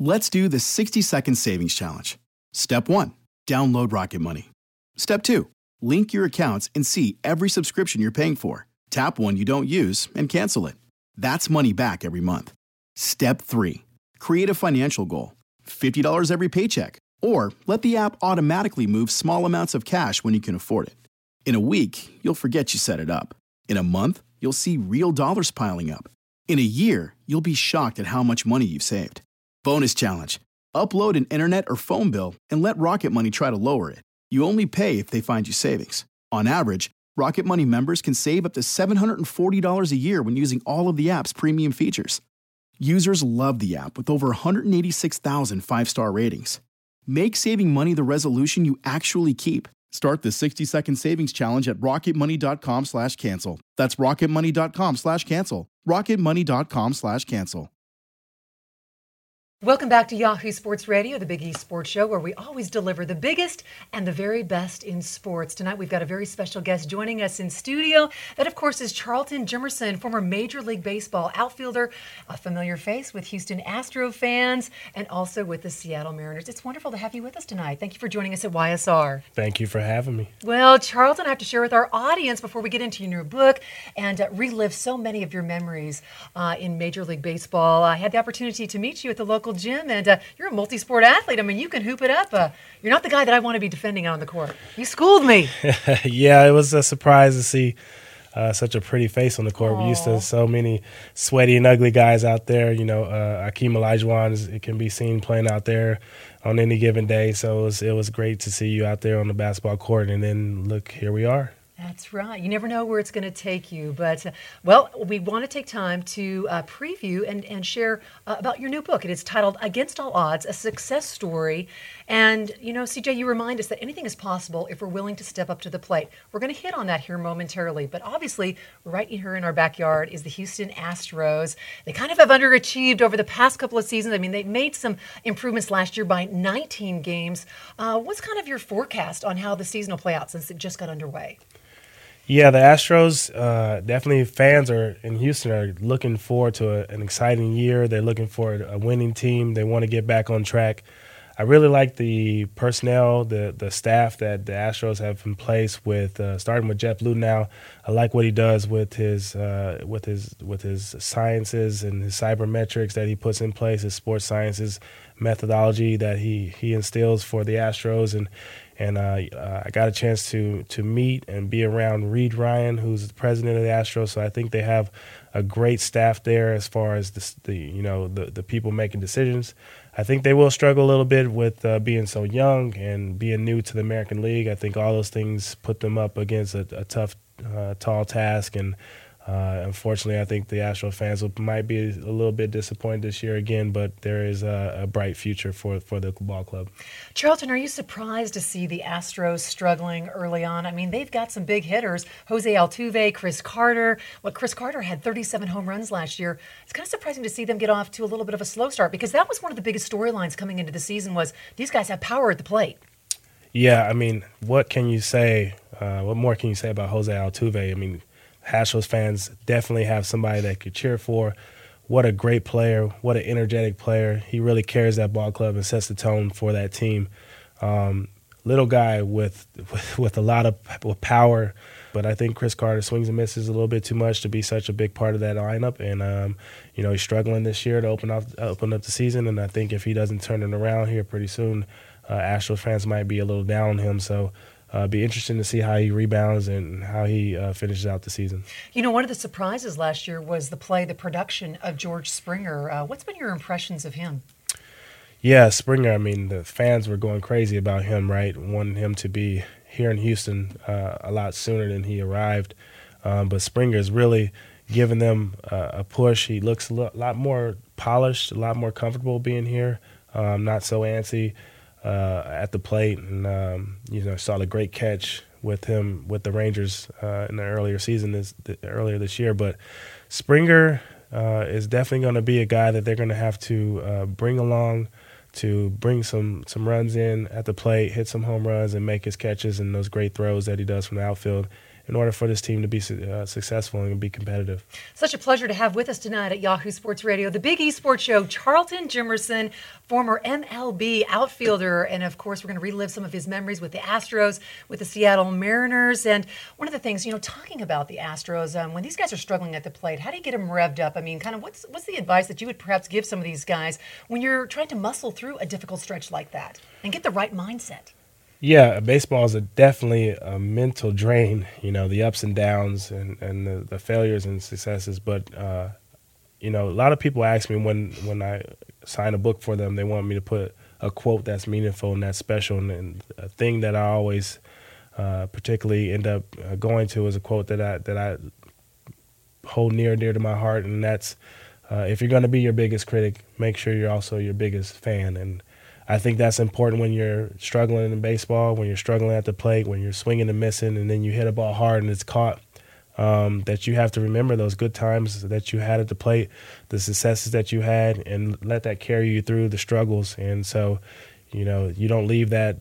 Let's do the 60-second savings challenge. Step 1. Download Rocket Money. Step 2. Link your accounts and see every subscription you're paying for. Tap one you don't use and cancel it. That's money back every month. Step 3. Create a financial goal. $50 every paycheck. Or let the app automatically move small amounts of cash when you can afford it. In a week, you'll forget you set it up. In a month, you'll see real dollars piling up. In a year, you'll be shocked at how much money you've saved. Bonus challenge. Upload an internet or phone bill and let Rocket Money try to lower it. You only pay if they find you savings. On average, Rocket Money members can save up to $740 a year when using all of the app's premium features. Users love the app with over 186,000 five-star ratings. Make saving money the resolution you actually keep. Start the 60-second savings challenge at rocketmoney.com/cancel. That's rocketmoney.com/cancel. rocketmoney.com/cancel. Welcome back to Yahoo Sports Radio, the Big East Sports Show, where we always deliver the biggest and the very best in sports. Tonight, we've got a very special guest joining us in studio. That, of course, is Charlton Jimerson, former Major League Baseball outfielder, a familiar face with Houston Astro fans, and also with the Seattle Mariners. It's wonderful to have you with us tonight. Thank you for joining us at YSR. Thank you for having me. Well, Charlton, I have to share with our audience before we get into your new book and relive so many of your memories in Major League Baseball. I had the opportunity to meet you at the local gym, and you're a multi-sport athlete. I mean, you can hoop it up. You're not the guy that I want to be defending out on the court. You schooled me. Yeah, it was a surprise to see such a pretty face on the court. Aww. We're used to so many sweaty and ugly guys out there. You know, Akeem Olajuwon, it can be seen playing out there on any given day. So it was great to see you out there on the basketball court. And then, look, here we are. That's right. You never know where it's going to take you. But, well, we want to take time to preview and share about your new book. It is titled Against All Odds, A Success Story. And, you know, CJ, you remind us that anything is possible if we're willing to step up to the plate. We're going to hit on that here momentarily. But obviously, right here in our backyard is the Houston Astros. They kind of have underachieved over the past couple of seasons. I mean, they made some improvements last year by 19 games. What's kind of your forecast on how the season will play out since it just got underway? Yeah, the Astros, definitely fans in Houston are looking forward to an exciting year. They're looking for a winning team. They want to get back on track. I really like the personnel, the staff that the Astros have in place with starting with Jeff Luhnow. I like what he does with his sciences and his cybermetrics that he puts in place, his sports sciences methodology that he instills for the Astros. And I got a chance to meet and be around Reed Ryan, who's the president of the Astros. So I think they have a great staff there as far as the people making decisions. I think they will struggle a little bit with being so young and being new to the American League. I think all those things put them up against a tough, tall task. And unfortunately, I think the Astro fans might be a little bit disappointed this year again, but there is a bright future for the ball club. Charlton, are you surprised to see the Astros struggling early on? I mean, they've got some big hitters, Jose Altuve, Chris Carter. Well, Chris Carter had 37 home runs last year. It's kind of surprising to see them get off to a little bit of a slow start because that was one of the biggest storylines coming into the season was these guys have power at the plate. Yeah, I mean, what can you say? What more can you say about Jose Altuve? I mean, Astros fans definitely have somebody that could cheer for. What a great player. What an energetic player. He really carries that ball club and sets the tone for that team. Little guy with a lot of power, but I think Chris Carter swings and misses a little bit too much to be such a big part of that lineup. And, he's struggling this year to open up the season. And I think if he doesn't turn it around here pretty soon, Astros fans might be a little down on him. So be interesting to see how he rebounds and how he finishes out the season. You know, one of the surprises last year was the production of George Springer. What's been your impressions of him? Yeah, Springer, I mean, the fans were going crazy about him, right? Wanting him to be here in Houston a lot sooner than he arrived. But Springer's really given them a push. He looks a lot more polished, a lot more comfortable being here, not so antsy at the plate. And, saw the great catch with him with the Rangers in the earlier this year. But Springer is definitely going to be a guy that they're going to have to bring along to bring some runs in at the plate, hit some home runs, and make his catches and those great throws that he does from the outfield. in order for this team to be successful and be competitive. Such a pleasure to have with us tonight at Yahoo Sports Radio, the Big E Sports Show, Charlton Jimerson, former MLB outfielder. And of course, we're going to relive some of his memories with the Astros, with the Seattle Mariners. And one of the things, talking about the Astros, when these guys are struggling at the plate, how do you get them revved up? I mean, kind of what's the advice that you would perhaps give some of these guys when you're trying to muscle through a difficult stretch like that and get the right mindset? Yeah, baseball is definitely a mental drain, the ups and downs and the failures and successes. But, a lot of people ask me when I sign a book for them, they want me to put a quote that's meaningful and that's special. And a thing that I always particularly end up going to is a quote that I hold near to my heart, and that's if you're going to be your biggest critic, make sure you're also your biggest fan. And I think that's important when you're struggling in baseball, when you're struggling at the plate, when you're swinging and missing, and then you hit a ball hard and it's caught, that you have to remember those good times that you had at the plate, the successes that you had, and let that carry you through the struggles. And so, you don't leave that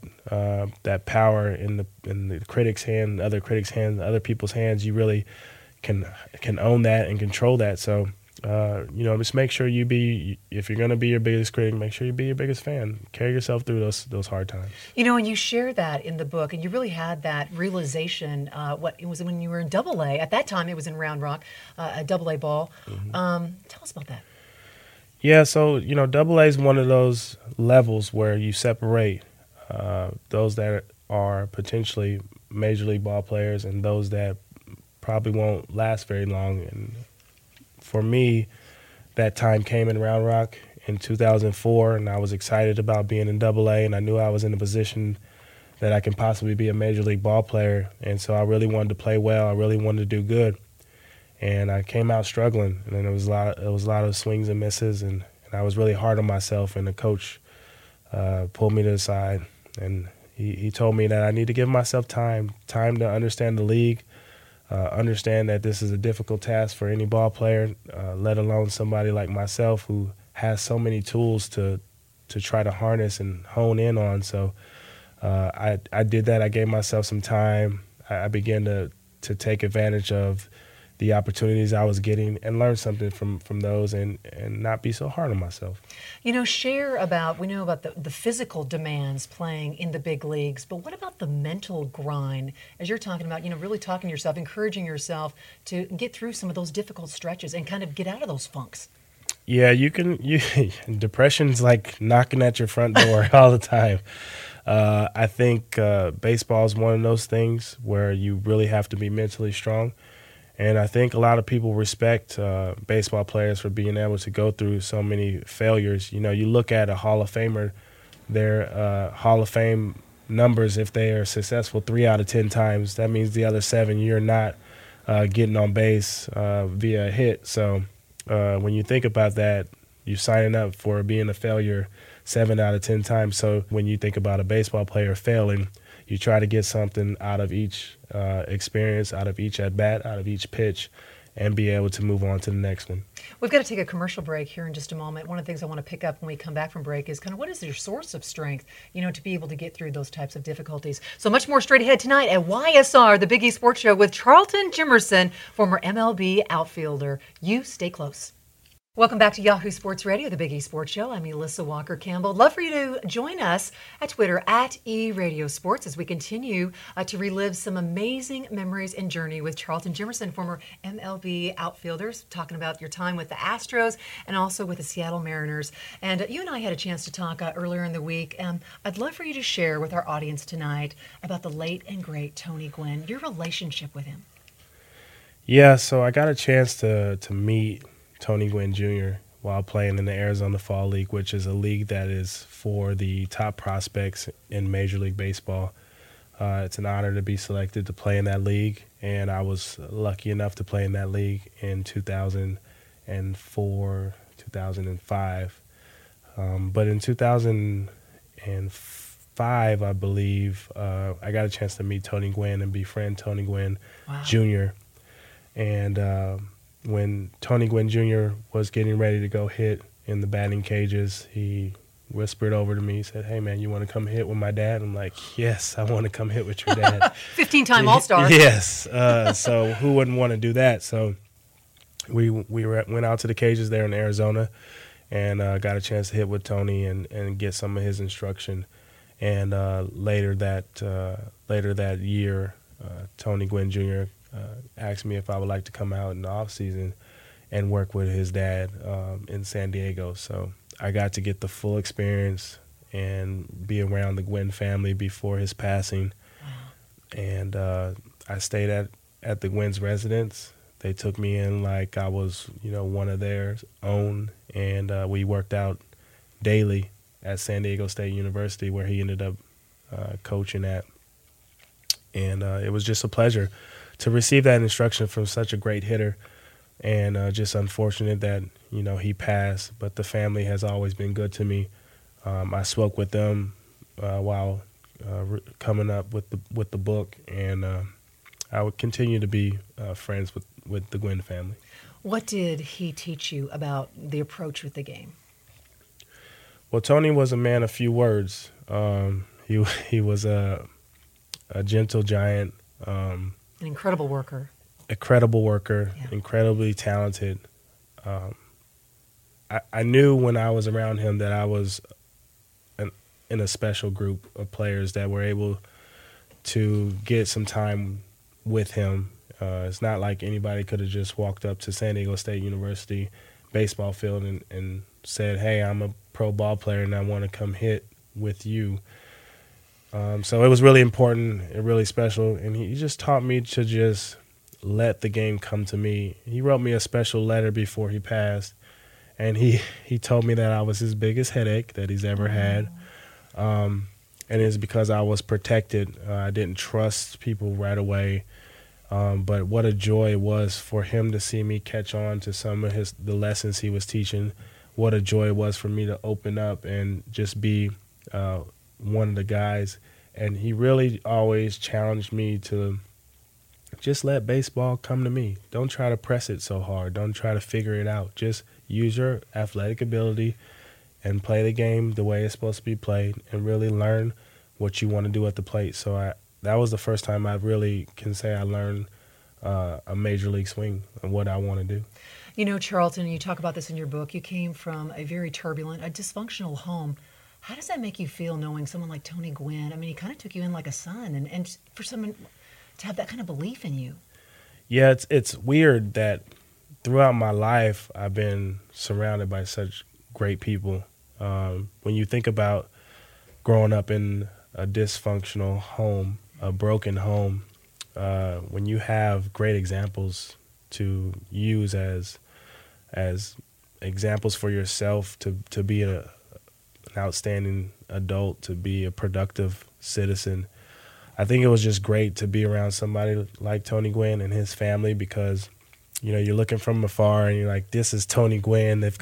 power in the critics' hand, other critics' hands, other people's hands. You really can own that and control that. So, just make sure if you're going to be your biggest critic, make sure you be your biggest fan. Carry yourself through those hard times. And you share that in the book, and you really had that realization, it was when you were in Double-A. At that time, it was in Round Rock, a Double-A ball. Mm-hmm. Tell us about that. Yeah, so, Double-A is one of those levels where you separate those that are potentially major league ball players and those that probably won't last very long. And for me, that time came in Round Rock in 2004, and I was excited about being in Double-A, and I knew I was in a position that I can possibly be a major league ball player. And so I really wanted to play well. I really wanted to do good. And I came out struggling, and then it was a lot of swings and misses, and I was really hard on myself. And the coach pulled me to the side, and he told me that I need to give myself time to understand the league, understand that this is a difficult task for any ball player, let alone somebody like myself who has so many tools to try to harness and hone in on. So I did that. I gave myself some time. I began to take advantage of the opportunities I was getting and learn something from those and not be so hard on myself. Share about, we know about the physical demands playing in the big leagues, but what about the mental grind? As you're talking about, really talking to yourself, encouraging yourself to get through some of those difficult stretches and kind of get out of those funks. Yeah, depression's like knocking at your front door all the time. I think baseball is one of those things where you really have to be mentally strong. And I think a lot of people respect baseball players for being able to go through so many failures. You look at a Hall of Famer, their Hall of Fame numbers, if they are successful 3 out of 10 times, that means the other 7 you're not getting on base via a hit. So when you think about that, you're signing up for being a failure 7 out of 10 times. So when you think about a baseball player failing, you try to get something out of each experience, out of each at-bat, out of each pitch, and be able to move on to the next one. We've got to take a commercial break here in just a moment. One of the things I want to pick up when we come back from break is kind of what is your source of strength, to be able to get through those types of difficulties. So much more straight ahead tonight at YSR, the Big E Sports Show with Charlton Jimerson, former MLB outfielder. You stay close. Welcome back to Yahoo Sports Radio, the Big E Sports Show. I'm Elissa Walker-Campbell. Love for you to join us at Twitter at eRadioSports as we continue to relive some amazing memories and journey with Charlton Jimerson, former MLB outfielders, talking about your time with the Astros and also with the Seattle Mariners. And you and I had a chance to talk earlier in the week. I'd love for you to share with our audience tonight about the late and great Tony Gwynn, your relationship with him. Yeah, so I got a chance to meet Tony Gwynn Jr. while playing in the Arizona Fall League, which is a league that is for the top prospects in Major League Baseball. It's an honor to be selected to play in that league, and I was lucky enough to play in that league in 2004, 2005. But in 2005, I believe, I got a chance to meet Tony Gwynn and befriend Tony Gwynn Jr. And when Tony Gwynn Jr. was getting ready to go hit in the batting cages, he whispered over to me. He said, "Hey, man, you want to come hit with my dad?" I'm like, "Yes, I want to come hit with your dad." 15-time All-Star. Yes. So who wouldn't want to do that? So we went out to the cages there in Arizona and got a chance to hit with Tony and get some of his instruction. And later that year, Tony Gwynn Jr. Asked me if I would like to come out in the off season and work with his dad in San Diego. So I got to get the full experience and be around the Gwynn family before his passing. And I stayed at the Gwynn's residence. They took me in like I was, one of their own, and we worked out daily at San Diego State University, where he ended up coaching at. And it was just a pleasure to receive that instruction from such a great hitter. And just unfortunate that, he passed, but the family has always been good to me. I spoke with them while coming up with the book, and I would continue to be friends with the Gwynn family. What did he teach you about the approach with the game? Well, Tony was a man of few words. He was a gentle giant. An incredible worker. Yeah. Incredibly talented. I knew when I was around him that I was in a special group of players that were able to get some time with him. It's not like anybody could have just walked up to San Diego State University baseball field and said, "Hey, I'm a pro ball player and I want to come hit with you." So it was really important and really special, and he just taught me to just let the game come to me. He wrote me a special letter before he passed, and he told me that I was his biggest headache that he's ever had, and it's because I was protected. I didn't trust people right away, but what a joy it was for him to see me catch on to some of the lessons he was teaching. What a joy it was for me to open up and just be one of the guys. And he really always challenged me to just let baseball come to me. Don't try to press it so hard. Don't try to figure it out. Just use your athletic ability and play the game the way it's supposed to be played and really learn what you want to do at the plate. So that was the first time I really can say I learned a major league swing and what I want to do. Charlton, you talk about this in your book. You came from a very turbulent, a dysfunctional home. How does that make you feel knowing someone like Tony Gwynn? I mean, he kind of took you in like a son, and for someone to have that kind of belief in you. Yeah, it's weird that throughout my life I've been surrounded by such great people. When you think about growing up in a dysfunctional home, a broken home, when you have great examples to use as examples for yourself to be an outstanding adult, to be a productive citizen, I think it was just great to be around somebody like Tony Gwynn and his family, because you're looking from afar and you're like, this is Tony Gwynn. They've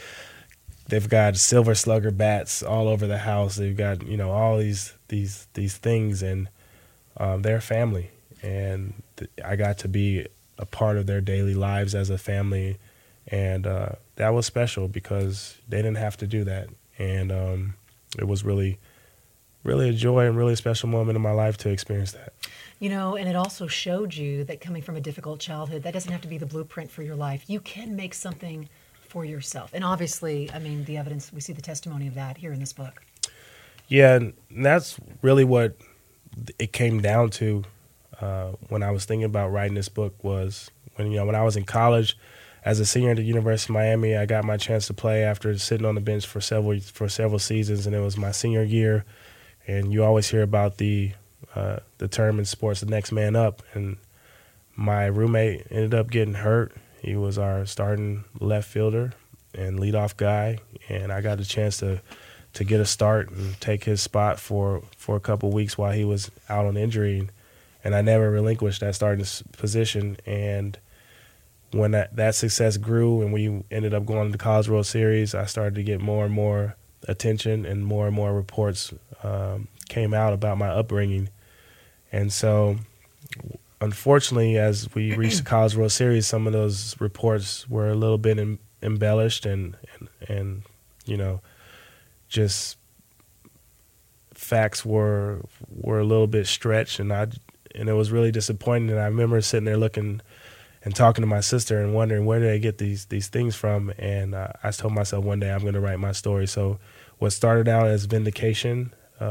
got silver slugger bats all over the house. They've got all these things, and they're family, and I got to be a part of their daily lives as a family, and that was special because they didn't have to do that, and it was really a joy and really a special moment in my life to experience that. And it also showed you that coming from a difficult childhood, that doesn't have to be the blueprint for your life. You can make something for yourself. And obviously, I mean, the evidence, we see the testimony of that here in this book. Yeah, and that's really what it came down to when I was thinking about writing this book, was when I was in college as a senior at the University of Miami. I got my chance to play after sitting on the bench for several seasons, and it was my senior year. And you always hear about the term in sports, the next man up. And my roommate ended up getting hurt. He was our starting left fielder and leadoff guy, and I got a chance to get a start and take his spot for a couple weeks while he was out on injury. And I never relinquished that starting position. And when that success grew and we ended up going to the College World Series, I started to get more and more attention, and more reports came out about my upbringing. And so, unfortunately, as we reached the College World Series, some of those reports were a little bit embellished and just facts were a little bit stretched, and it was really disappointing. And I remember sitting there looking and talking to my sister and wondering where did I get these things from. And I told myself one day I'm going to write my story. So what started out as vindication,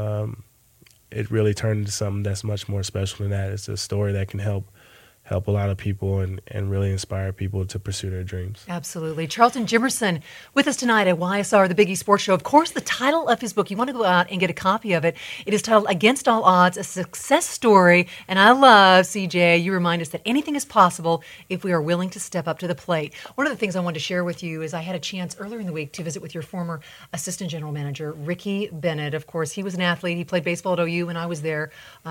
it really turned into something that's much more special than that. It's a story that can help a lot of people and really inspire people to pursue their dreams. Absolutely. Charlton Jimerson with us tonight at YSR, the Big East Sports Show. Of course, the title of his book, you want to go out and get a copy of it. It is titled Against All Odds, a Success Story. And I love, CJ, you remind us that anything is possible if we are willing to step up to the plate. One of the things I wanted to share with you is I had a chance earlier in the week to visit with your former assistant general manager, Ricky Bennett. Of course, he was an athlete. He played baseball at OU when I was there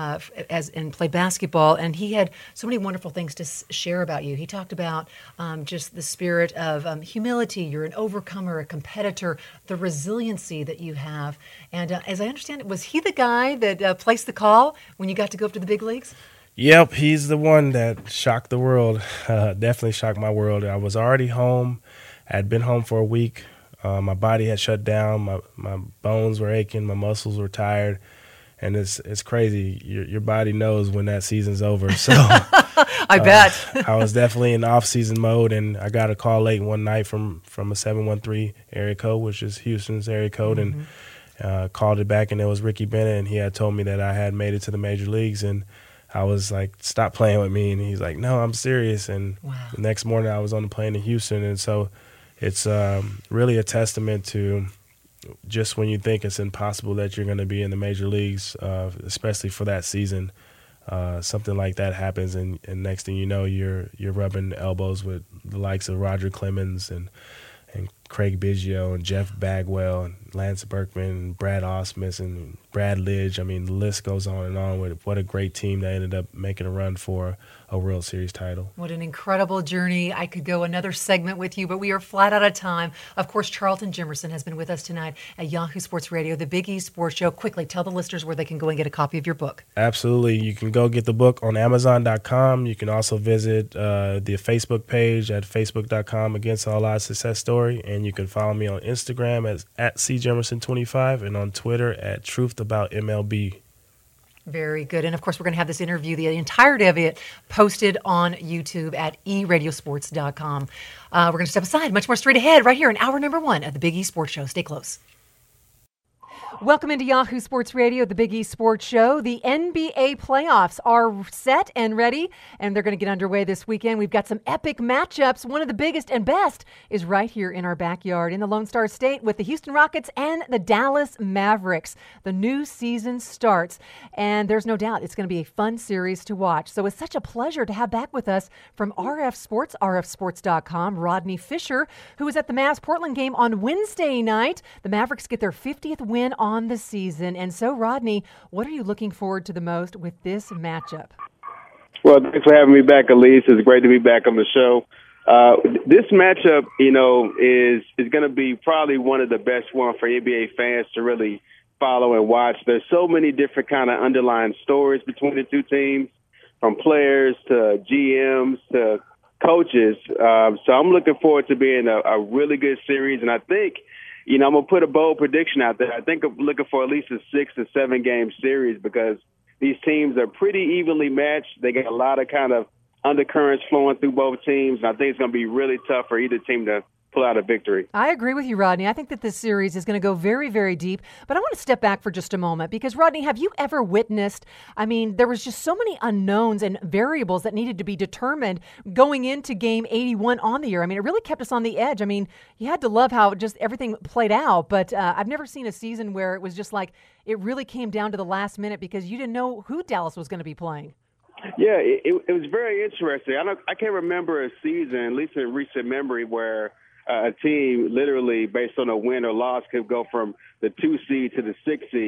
and played basketball. And he had so many wonderful things to share about you. He talked about just the spirit of humility. You're an overcomer, a competitor, the resiliency that you have. And as I understand it, was he the guy that placed the call when you got to go up to the big leagues? Yep, he's the one that shocked the world, definitely shocked my world. I was already home. I had been home for a week. My body had shut down. My bones were aching. My muscles were tired. And it's crazy. Your body knows when that season's over. So I bet. I was definitely in off-season mode, and I got a call late one night from a 713 area code, which is Houston's area code, and called it back, and it was Ricky Bennett, and he had told me that I had made it to the major leagues, and I was like, stop playing with me. And he's like, no, I'm serious. And the next morning I was on the plane in Houston, and so it's really a testament to just when you think it's impossible that you're going to be in the major leagues, especially for that season, something like that happens, and next thing you know, you're rubbing elbows with the likes of Roger Clemens and Craig Biggio and Jeff Bagwell and Lance Berkman and Brad Ausmus and Brad Lidge. I mean, the list goes on and on with what a great team that ended up making a run for a World Series title. What an incredible journey. I could go another segment with you, but we are flat out of time. Of course, Charlton Jimerson has been with us tonight at Yahoo Sports Radio, the Big East Sports Show. Quickly, tell the listeners where they can go and get a copy of your book. Absolutely. You can go get the book on Amazon.com. You can also visit the Facebook page at facebook.com Against All Odds Success Story, and you can follow me on Instagram at cjimerson25 and on Twitter at TruthAboutMLB. Very good. And, of course, we're going to have this interview, the entirety of it, posted on YouTube at eradiosports.com. We're going to step aside. Much more straight ahead right here in hour number 1 of the Big East Sports Show. Stay close. Welcome into Yahoo Sports Radio, the Big East Sports Show. The NBA playoffs are set and ready, and they're going to get underway this weekend. We've got some epic matchups. One of the biggest and best is right here in our backyard in the Lone Star State with the Houston Rockets and the Dallas Mavericks. The new season starts, and there's no doubt it's going to be a fun series to watch. So it's such a pleasure to have back with us from RF Sports, rfsports.com, Rodney Fisher, who was at the Mavs Portland game on Wednesday night. The Mavericks get their 50th win on the season. And so, Rodney, what are you looking forward to the most with this matchup? Well, thanks for having me back, Elise. It's great to be back on the show. This matchup, is going to be probably one of the best ones for NBA fans to really follow and watch. There's so many different kind of underlying stories between the two teams, from players to GMs to coaches. So I'm looking forward to being a really good series, and I think I'm going to put a bold prediction out there. I think I'm looking for at least a 6 or 7 game series because these teams are pretty evenly matched. They get a lot of kind of undercurrents flowing through both teams. And I think it's going to be really tough for either team to pull out a victory. I agree with you, Rodney. I think that this series is going to go very, very deep. But I want to step back for just a moment because, Rodney, have you ever witnessed, there was just so many unknowns and variables that needed to be determined going into game 81 on the year. It really kept us on the edge. You had to love how just everything played out. But I've never seen a season where it was just like it really came down to the last minute because you didn't know who Dallas was going to be playing. Yeah, it was very interesting. I can't remember a season, at least in recent memory, where a team literally based on a win or loss could go from the 2 seed to the 6 seed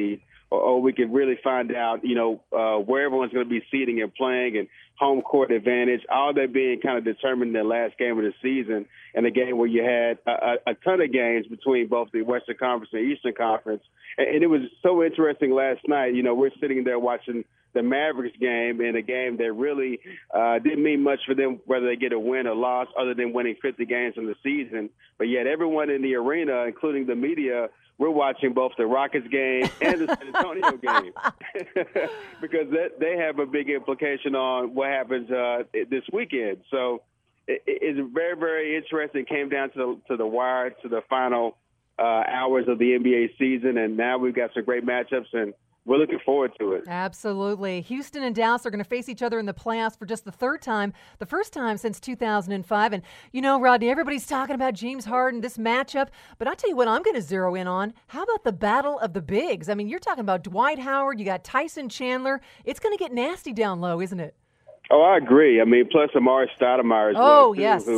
or we can really find out, where everyone's going to be seating and playing and home court advantage, all that being kind of determined in the last game of the season, and a game where you had a ton of games between both the Western Conference and Eastern Conference. And it was so interesting last night. We're sitting there watching the Mavericks game, in a game that really didn't mean much for them, whether they get a win or loss, other than winning 50 games in the season. But yet everyone in the arena, including the media, we're watching both the Rockets game and the San Antonio game because they have a big implication on what happens this weekend. So it's very, very interesting. It came down to the wire, to the final hours of the NBA season, and now we've got some great matchups, and we're looking forward to it. Absolutely. Houston and Dallas are going to face each other in the playoffs for just the third time, the first time since 2005. And, Rodney, everybody's talking about James Harden, this matchup. But I'll tell you what I'm going to zero in on. How about the battle of the bigs? I mean, you're talking about Dwight Howard. You got Tyson Chandler. It's going to get nasty down low, isn't it? Oh, I agree. I mean, plus Amar'e Stoudemire as well, too, yes.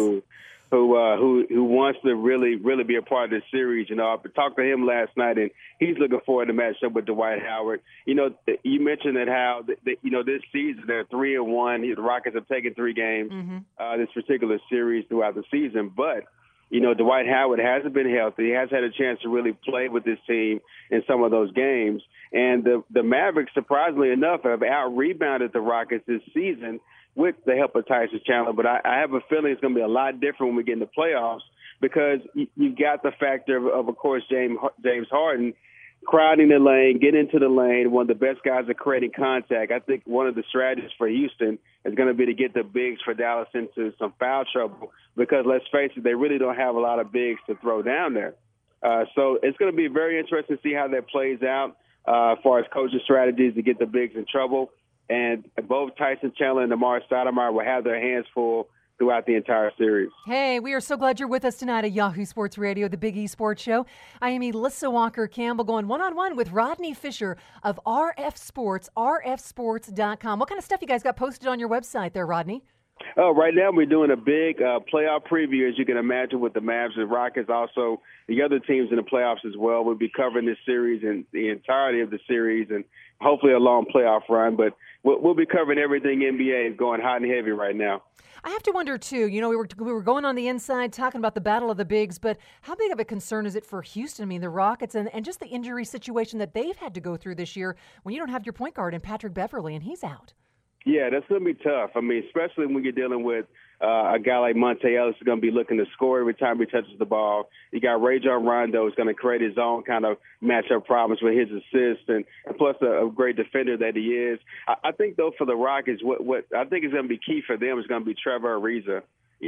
who wants to really, really be a part of this series. I talked to him last night, and he's looking forward to match up with Dwight Howard. You mentioned that how, this season they're 3-1. The Rockets have taken 3 games this particular series throughout the season. But, Dwight Howard hasn't been healthy. He has had a chance to really play with this team in some of those games. And the Mavericks, surprisingly enough, have out-rebounded the Rockets this season with the help of Tyson Chandler. But I have a feeling it's going to be a lot different when we get in the playoffs because you've got the factor of course, James Harden crowding the lane, getting into the lane, one of the best guys at creating contact. I think one of the strategies for Houston is going to be to get the bigs for Dallas into some foul trouble because, let's face it, they really don't have a lot of bigs to throw down there. So it's going to be very interesting to see how that plays out as far as coaching strategies to get the bigs in trouble. And both Tyson Chandler and Amar'e Stoudemire will have their hands full throughout the entire series. Hey, we are so glad you're with us tonight at Yahoo Sports Radio, the Big E Sports Show. I am Elissa Walker-Campbell going one-on-one with Rodney Fisher of RF Sports, rfsports.com. What kind of stuff you guys got posted on your website there, Rodney? Oh, right now we're doing a big playoff preview, as you can imagine, with the Mavs and Rockets. Also, the other teams in the playoffs as well. We'll be covering this series and the entirety of the series and hopefully a long playoff run. But we'll be covering everything NBA is going hot and heavy right now. I have to wonder, too, we were going on the inside talking about the battle of the bigs, but how big of a concern is it for Houston? I mean, the Rockets and just the injury situation that they've had to go through this year when you don't have your point guard in Patrick Beverley and he's out. Yeah, that's going to be tough. I mean, especially when you're dealing with a guy like Monte Ellis who's going to be looking to score every time he touches the ball. You got Rajon Rondo who's going to create his own kind of matchup problems with his assists and plus a great defender that he is. I think, though, for the Rockets, what I think is going to be key for them is going to be Trevor Ariza.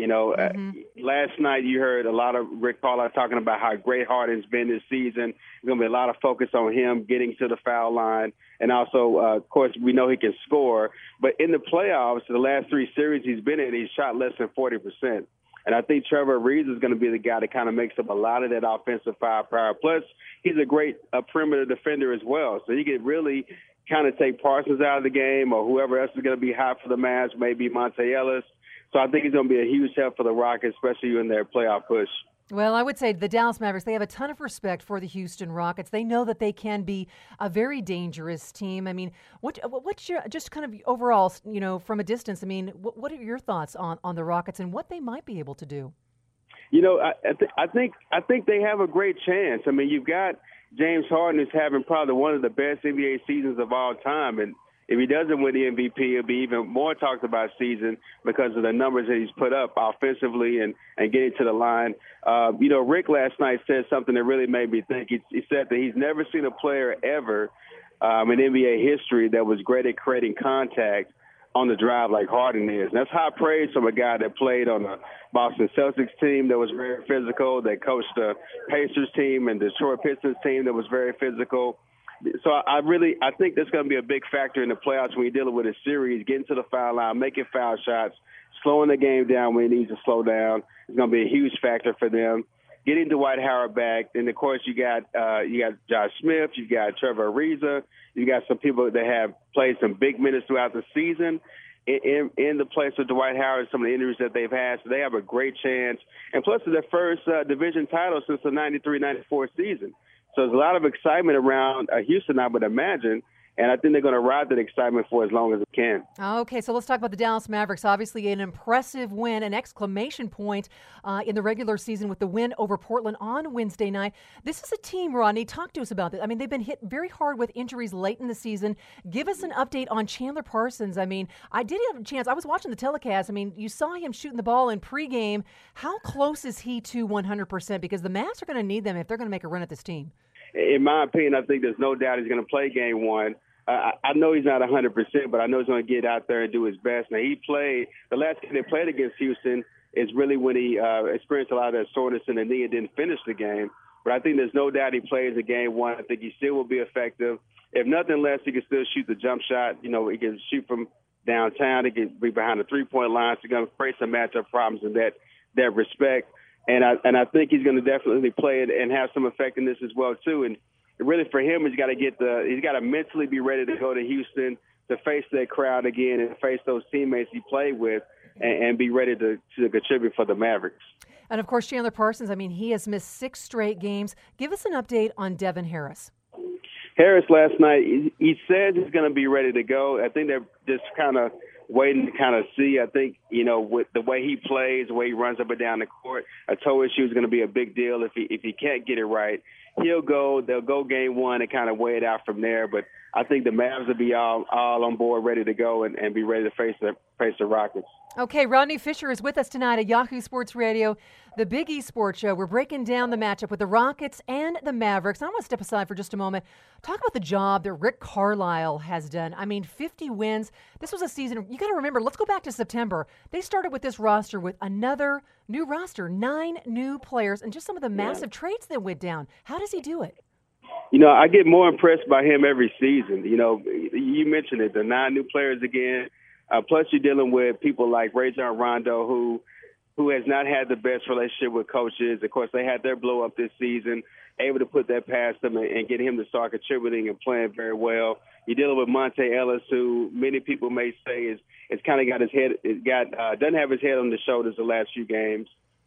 Last night you heard a lot of Rick Carlisle talking about how great Harden's been this season. There's going to be a lot of focus on him getting to the foul line. And also, of course, we know he can score. But in the playoffs, the last 3 series he's been in, he's shot less than 40%. And I think Trevor Ariza is going to be the guy that kind of makes up a lot of that offensive firepower. Plus, he's a great perimeter defender as well. So he can really kind of take Parsons out of the game or whoever else is going to be hot for the Mavs, maybe Monte Ellis. So I think he's going to be a huge help for the Rockets, especially in their playoff push. Well, I would say the Dallas Mavericks, they have a ton of respect for the Houston Rockets. They know that they can be a very dangerous team. I mean, what's your, just kind of overall, from a distance, I mean, what are your thoughts on the Rockets and what they might be able to do? I think they have a great chance. I mean, you've got James Harden who's having probably one of the best NBA seasons of all time. And if he doesn't win the MVP, it'll be even more talked about season because of the numbers that he's put up offensively and getting to the line. Rick last night said something that really made me think. He said that he's never seen a player ever in NBA history that was great at creating contact on the drive like Harden is. And that's high praise from a guy that played on the Boston Celtics team that was very physical, that coached the Pacers team and the Detroit Pistons team that was very physical. So I think that's going to be a big factor in the playoffs when you're dealing with a series, getting to the foul line, making foul shots, slowing the game down when it needs to slow down. It's going to be a huge factor for them. Getting Dwight Howard back, and of course you got Josh Smith, you got Trevor Ariza, you got some people that have played some big minutes throughout the season in the place of Dwight Howard, some of the injuries that they've had. So they have a great chance. And plus it's their first division title since the 93-94 season. So there's a lot of excitement around Houston, I would imagine. And I think they're going to ride that excitement for as long as they can. Okay, so let's talk about the Dallas Mavericks. Obviously, an impressive win, an exclamation point in the regular season with the win over Portland on Wednesday night. This is a team, Rodney, talk to us about this. I mean, they've been hit very hard with injuries late in the season. Give us an update on Chandler Parsons. I mean, I did have a chance. I was watching the telecast. I mean, you saw him shooting the ball in pregame. How close is he to 100%? Because the Mavs are going to need them if they're going to make a run at this team. In my opinion, I think there's no doubt he's going to play game one. I know he's not 100%, but I know he's going to get out there and do his best. Now, he played – the last game they played against Houston is really when he experienced a lot of that soreness in the knee and didn't finish the game. But I think there's no doubt he plays a game one. I think he still will be effective. If nothing less, he can still shoot the jump shot. You know, he can shoot from downtown. He can be behind the three-point line. So he's going to face some matchup problems in that respect. And I think he's going to definitely play it and have some effectiveness as well too. And really for him, he's got to mentally be ready to go to Houston to face that crowd again and face those teammates he played with and be ready to contribute for the Mavericks. And of course, Chandler Parsons, I mean, he has missed 6 straight games. Give us an update on Devin Harris. Harris last night, he says he's going to be ready to go. I think they're just kind of waiting to kind of see. I think, you know, with the way he plays, the way he runs up and down the court, a toe issue is going to be a big deal. If he can't get it right, they'll go game one and kind of weigh it out from there. But I think the Mavs will be all on board, ready to go and be ready to face the Rockets. Okay, Rodney Fisher is with us tonight at Yahoo Sports Radio, the Big E Sports Show. We're breaking down the matchup with the Rockets and the Mavericks. I want to step aside for just a moment. Talk about the job that Rick Carlisle has done. I mean, 50 wins. This was a season. You got to remember, let's go back to September. They started with this roster with another new roster, 9 new players, and just some of the massive trades that went down. How does he do it? You know, I get more impressed by him every season. You know, you mentioned it, the 9 new players again. Plus, you're dealing with people like Rajon Rondo, who has not had the best relationship with coaches. Of course, they had their blow up this season, able to put that past them and get him to start contributing and playing very well. You're dealing with Monte Ellis, who many people may say is kind of doesn't have his head on the shoulders the last few games.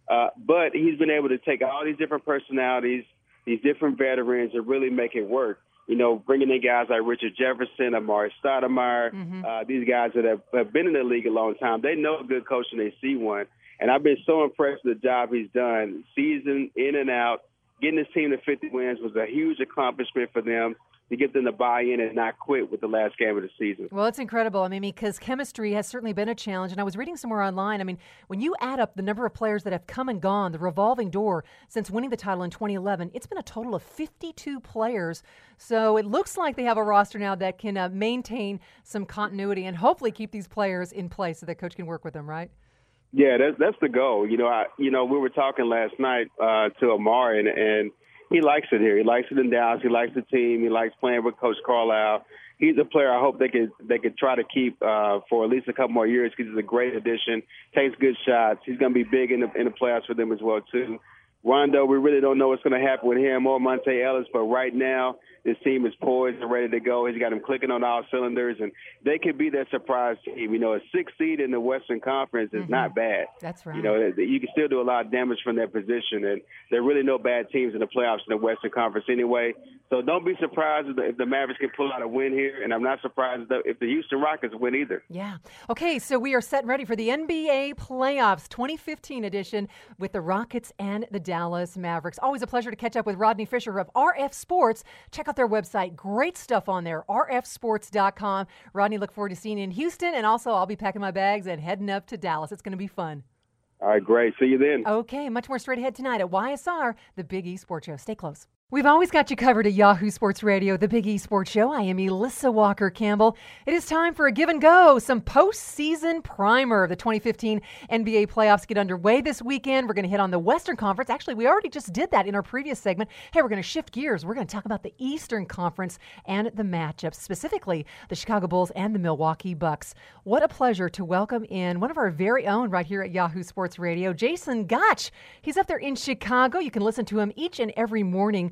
But he's been able to take all these different personalities, these different veterans, and really make it work. You know, bringing in guys like Richard Jefferson, Amari Stoudemire, these guys that have been in the league a long time. They know a good coach and they see one. And I've been so impressed with the job he's done. Season in and out, getting his team to 50 wins was a huge accomplishment for them to get them to buy in and not quit with the last game of the season. Well, it's incredible. I mean, because chemistry has certainly been a challenge. And I was reading somewhere online, I mean, when you add up the number of players that have come and gone, the revolving door since winning the title in 2011, it's been a total of 52 players. So it looks like they have a roster now that can maintain some continuity and hopefully keep these players in place so that coach can work with them, right? Yeah, that's the goal. You know, we were talking last night to Amari, and he likes it here. He likes it in Dallas. He likes the team. He likes playing with Coach Carlisle. He's a player I hope they could try to keep for at least a couple more years because he's a great addition. Takes good shots. He's going to be big in the playoffs for them as well too. Rondo, we really don't know what's going to happen with him or Monte Ellis, but right now this team is poised and ready to go. He's got them clicking on all cylinders, and they could be that surprise team. You know, a 6th seed in the Western Conference is not bad. That's right. You know, you can still do a lot of damage from that position, and there are really no bad teams in the playoffs in the Western Conference anyway. So don't be surprised if the Mavericks can pull out a win here, and I'm not surprised if the Houston Rockets win either. Yeah. Okay, so we are set and ready for the NBA Playoffs 2015 edition with the Rockets and the Dallas Mavericks. Always a pleasure to catch up with Rodney Fisher of RF Sports. Check out their website. Great stuff on there, rfsports.com. Rodney, look forward to seeing you in Houston, and also I'll be packing my bags and heading up to Dallas. It's going to be fun. All right, great. See you then. Okay, much more straight ahead tonight at YSR, the Big E Sports Show. Stay close. We've always got you covered at Yahoo Sports Radio, the Big E Sports Show. I am Elissa Walker-Campbell. It is time for a give and go, some postseason primer. The 2015 NBA playoffs get underway this weekend. We're going to hit on the Western Conference. Actually, we already just did that in our previous segment. Hey, we're going to shift gears. We're going to talk about the Eastern Conference and the matchups, specifically the Chicago Bulls and the Milwaukee Bucks. What a pleasure to welcome in one of our very own right here at Yahoo Sports Radio, Jason Gotch. He's up there in Chicago. You can listen to him each and every morning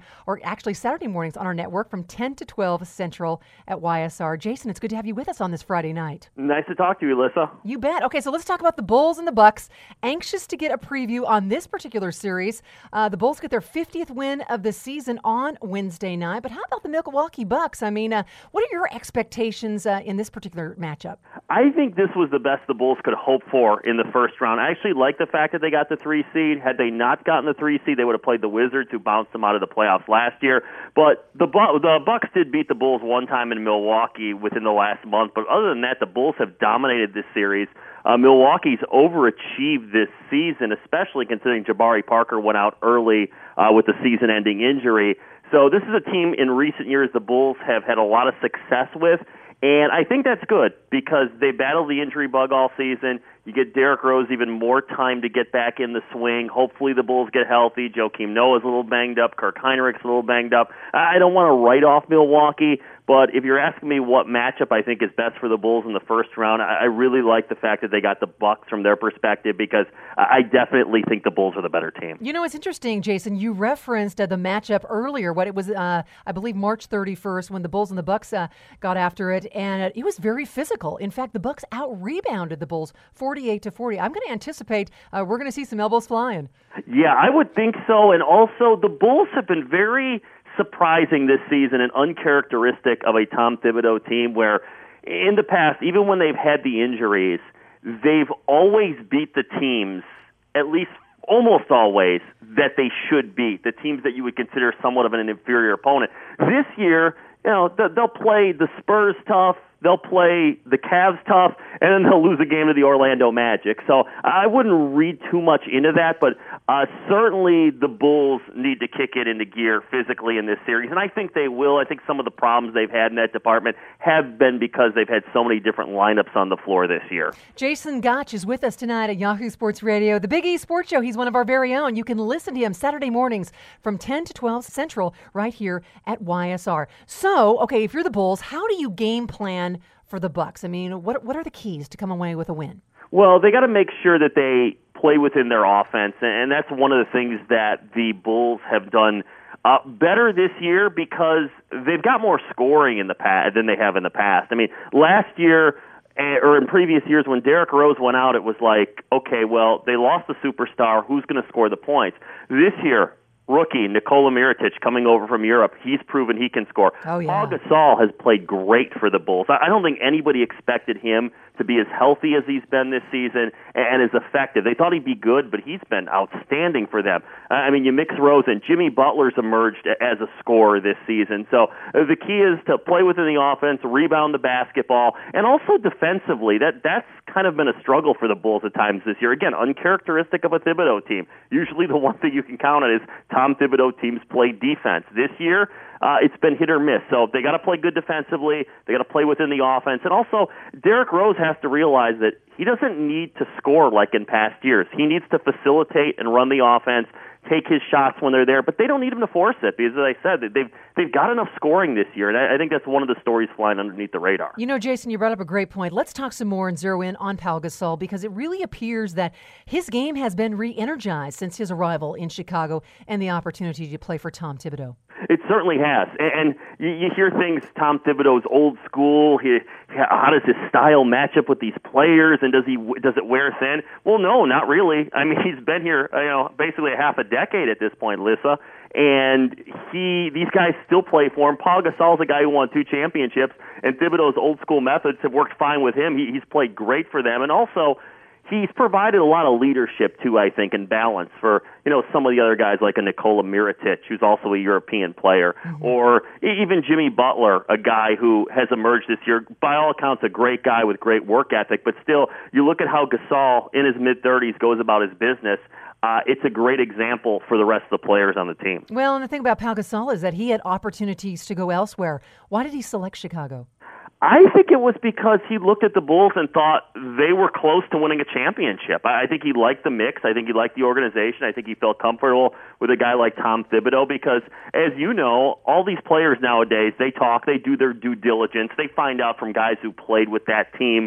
or actually Saturday mornings on our network from 10 to 12 Central at YSR. Jason, it's good to have you with us on this Friday night. Nice to talk to you, Alyssa. You bet. Okay, so let's talk about the Bulls and the Bucks. Anxious to get a preview on this particular series. The Bulls get their 50th win of the season on Wednesday night, but how about the Milwaukee Bucks? I mean, what are your expectations in this particular matchup? I think this was the best the Bulls could hope for in the first round. I actually like the fact that they got the 3 seed. Had they not gotten the 3 seed, they would have played the Wizards, who bounced them out of the playoffs last year. But the Bucks did beat the Bulls one time in Milwaukee within the last month. But other than that, the Bulls have dominated this series. Milwaukee's overachieved this season, especially considering Jabari Parker went out early with the season-ending injury. So this is a team in recent years the Bulls have had a lot of success with, and I think that's good because they battled the injury bug all season. You get Derrick Rose even more time to get back in the swing. Hopefully the Bulls get healthy. Joakim Noah's a little banged up. Kirk Hinrich's a little banged up. I don't want to write off Milwaukee, but if you're asking me what matchup I think is best for the Bulls in the first round, I really like the fact that they got the Bucks from their perspective because I definitely think the Bulls are the better team. You know, it's interesting, Jason. You referenced the matchup earlier. What it was, I believe, March 31st when the Bulls and the Bucks got after it, and it was very physical. In fact, the Bucks out-rebounded the Bulls 48-40. I'm going to anticipate we're going to see some elbows flying. Yeah, I would think so. And also, the Bulls have been very surprising this season and uncharacteristic of a Tom Thibodeau team where in the past, even when they've had the injuries, they've always beat the teams, at least almost always, that they should beat, the teams that you would consider somewhat of an inferior opponent. This year, you know, they'll play the Spurs tough, they'll play the Cavs tough, and then they'll lose a game to the Orlando Magic. So I wouldn't read too much into that, but certainly the Bulls need to kick it into gear physically in this series, and I think they will. I think some of the problems they've had in that department have been because they've had so many different lineups on the floor this year. Jason Gotch is with us tonight at Yahoo Sports Radio, the Big E Sports Show. He's one of our very own. You can listen to him Saturday mornings from 10 to 12 Central right here at YSR. So, okay, if you're the Bulls, how do you game plan for the Bucks? I mean, what are the keys to come away with a win? Well, they got to make sure that they play within their offense, and that's one of the things that the Bulls have done better this year because they've got more scoring in the past than they have in the past. I mean, last year or in previous years when Derrick Rose went out, it was like, okay, well, they lost the superstar. Who's going to score the points? This year, rookie Nikola Mirotic coming over from Europe, he's proven he can score. Oh, yeah. Paul Gasol has played great for the Bulls. I don't think anybody expected him to be as healthy as he's been this season and as effective. They thought he'd be good, but he's been outstanding for them. I mean, you mix Rose and Jimmy Butler's emerged as a scorer this season. So the key is to play within the offense, rebound the basketball, and also defensively. That's kind of been a struggle for the Bulls at times this year. Again, uncharacteristic of a Thibodeau team. Usually the one thing you can count on is Tom Thibodeau teams play defense. This year, it's been hit or miss. So they got to play good defensively. They got to play within the offense. And also, Derrick Rose has to realize that he doesn't need to score like in past years. He needs to facilitate and run the offense, take his shots when they're there, but they don't need him to force it because, as I said, they've got enough scoring this year, and I think that's one of the stories flying underneath the radar. You know, Jason, you brought up a great point. Let's talk some more and zero in on Pau Gasol because it really appears that his game has been re-energized since his arrival in Chicago and the opportunity to play for Tom Thibodeau. It certainly has, and you hear things. Tom Thibodeau's old school. How does his style match up with these players, and does it wear thin? Well, no, not really. I mean, he's been here, basically a half a decade at this point, Lissa, and these guys still play for him. Pau Gasol's a guy who won 2 championships, and Thibodeau's old school methods have worked fine with him. He's played great for them, and also he's provided a lot of leadership, too, I think, and balance for, some of the other guys like a Nikola Mirotic, who's also a European player, or even Jimmy Butler, a guy who has emerged this year, by all accounts, a great guy with great work ethic. But still, you look at how Gasol, in his mid-30s, goes about his business. It's a great example for the rest of the players on the team. Well, and the thing about Pau Gasol is that he had opportunities to go elsewhere. Why did he select Chicago? I think it was because he looked at the Bulls and thought they were close to winning a championship. I think he liked the mix. I think he liked the organization. I think he felt comfortable with a guy like Tom Thibodeau because, as you know, all these players nowadays, they talk, they do their due diligence. They find out from guys who played with that team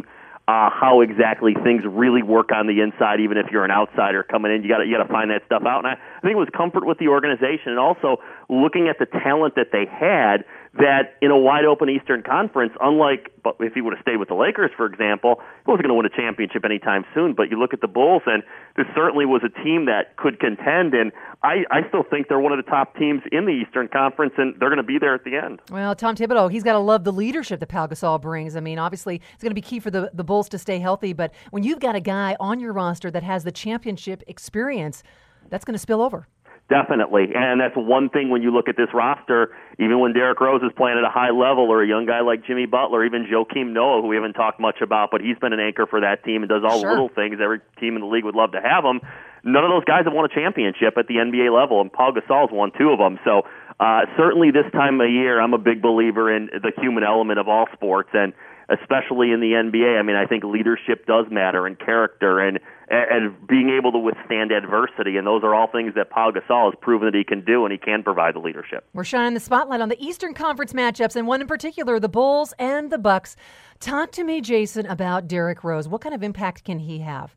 how exactly things really work on the inside, even if you're an outsider coming in. You got to find that stuff out. And I think it was comfort with the organization, and also looking at the talent that they had, that in a wide-open Eastern Conference, unlike if he would have stayed with the Lakers, for example, he wasn't going to win a championship anytime soon. But you look at the Bulls, and this certainly was a team that could contend, and I still think they're one of the top teams in the Eastern Conference, and they're going to be there at the end. Well, Tom Thibodeau, he's got to love the leadership that Pau Gasol brings. I mean, obviously, it's going to be key for the Bulls to stay healthy, but when you've got a guy on your roster that has the championship experience, that's going to spill over. Definitely, and that's one thing when you look at this roster, even when Derrick Rose is playing at a high level, or a young guy like Jimmy Butler, even Joakim Noah, who we haven't talked much about, but he's been an anchor for that team and does all the little things every team in the league would love to have him. None of those guys have won a championship at the NBA level, and Pau Gasol's won 2 of them. So certainly this time of year, I'm a big believer in the human element of all sports, and especially in the NBA. I mean, I think leadership does matter, and character, and being able to withstand adversity, and those are all things that Pau Gasol has proven that he can do, and he can provide the leadership. We're shining the spotlight on the Eastern Conference matchups, and one in particular, the Bulls and the Bucks. Talk to me, Jason, about Derrick Rose. What kind of impact can he have?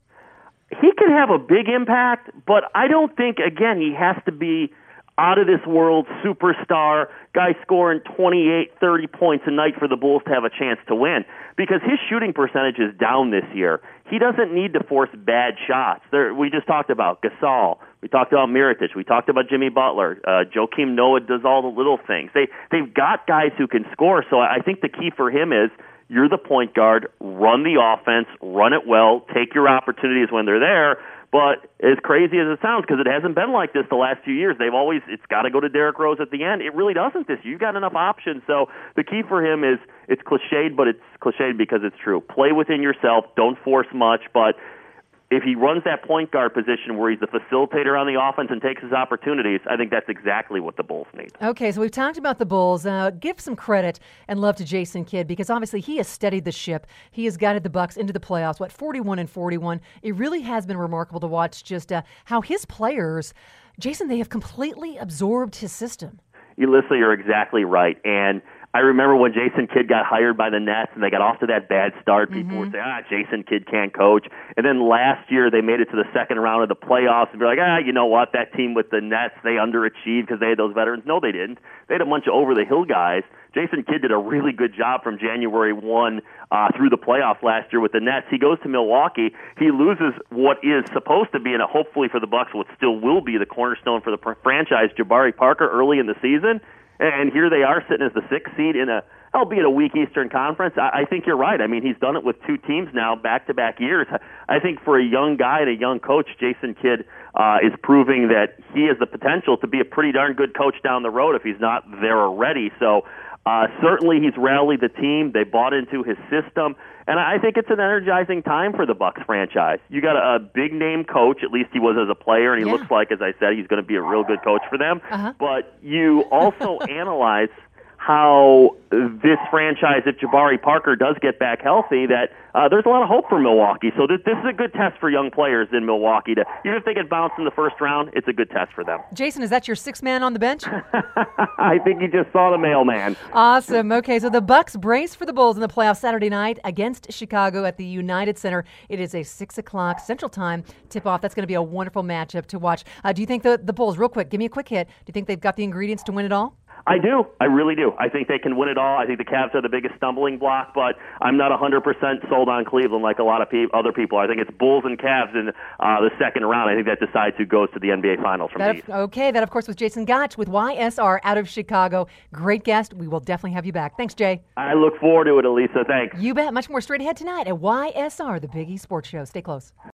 He can have a big impact, but I don't think, again, he has to be out-of-this-world superstar, guy scoring 28, 30 points a night for the Bulls to have a chance to win, because his shooting percentage is down this year. He doesn't need to force bad shots. We just talked about Gasol. We talked about Mirotic. We talked about Jimmy Butler. Joakim Noah does all the little things. They've got guys who can score, so I think the key for him is you're the point guard, run the offense, run it well, take your opportunities when they're there. But as crazy as it sounds, because it hasn't been like this the last few years, it's got to go to Derrick Rose at the end. It really doesn't this year. You've got enough options. So the key for him is, it's cliched, but it's cliched because it's true. Play within yourself. Don't force much. But if he runs that point guard position where he's the facilitator on the offense and takes his opportunities, I think that's exactly what the Bulls need. Okay, so we've talked about the Bulls. Give some credit and love to Jason Kidd, because obviously he has steadied the ship. He has guided the Bucks into the playoffs, 41-41. It really has been remarkable to watch just how his players, Jason, they have completely absorbed his system. Alyssa, you're exactly right. And I remember when Jason Kidd got hired by the Nets and they got off to that bad start, people would say, Jason Kidd can't coach. And then last year they made it to the second round of the playoffs and be like, you know what, that team with the Nets, they underachieved because they had those veterans. No, they didn't. They had a bunch of over-the-hill guys. Jason Kidd did a really good job from January 1 through the playoffs last year with the Nets. He goes to Milwaukee. He loses what is supposed to be, and hopefully for the Bucks, what still will be the cornerstone for the franchise, Jabari Parker, early in the season. And here they are sitting as the 6th seed in albeit a weak Eastern Conference. I think you're right. I mean, he's done it with 2 teams now, back-to-back years. I think for a young guy and a young coach, Jason Kidd is proving that he has the potential to be a pretty darn good coach down the road if he's not there already. So certainly he's rallied the team. They bought into his system. And I think it's an energizing time for the Bucks franchise. You got a big-name coach, at least he was as a player, and he looks like, as I said, he's going to be a real good coach for them. But you also analyze how this franchise, if Jabari Parker does get back healthy, that there's a lot of hope for Milwaukee. So this is a good test for young players in Milwaukee. Even if they get bounced in the first round, it's a good test for them. Jason, is that your 6th man on the bench? I think you just saw the mailman. Awesome. Okay, so the Bucks brace for the Bulls in the playoffs Saturday night against Chicago at the United Center. It is a 6 o'clock Central Time tip-off. That's going to be a wonderful matchup to watch. Do you think the Bulls, real quick, give me a quick hit, do you think they've got the ingredients to win it all? I do. I really do. I think they can win it all. I think the Cavs are the biggest stumbling block, but I'm not 100% sold on Cleveland like a lot of other people. I think it's Bulls and Cavs in the second round. I think that decides who goes to the NBA Finals from the East. Okay, that, of course, was Jason Gotch with YSR out of Chicago. Great guest. We will definitely have you back. Thanks, Jay. I look forward to it, Elisa. Thanks. You bet. Much more straight ahead tonight at YSR, the Big East Sports Show. Stay close.